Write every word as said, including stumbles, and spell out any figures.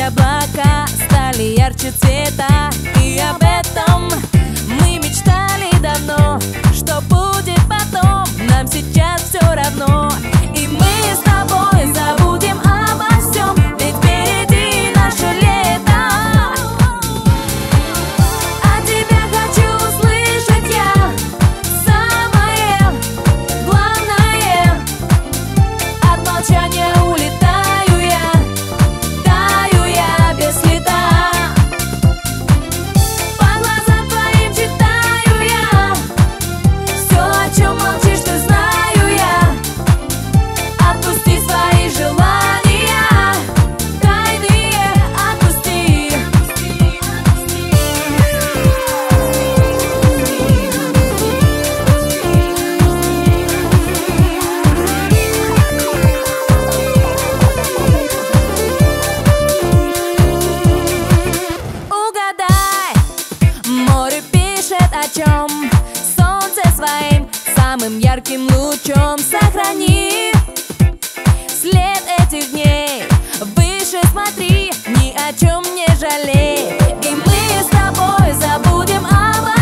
облака стали ярче цвета. И об этом мы мечтали давно. Что будет потом, нам сейчас все равно. И мы с тобой забудем обо всем, ведь впереди наше лето. От тебя хочу услышать я самое главное. От молчания улетаю я, таю я без следа. По глазам твоим читаю я все, о чем молчишь ты, знаю я. Отпусти свои желания тайные, отпусти. Угадай, море пишет о чем, солнце своим самым ярким лучом. Сохрани след этих дней, выше смотри, ни о чем не жалей. И мы с тобой забудем обо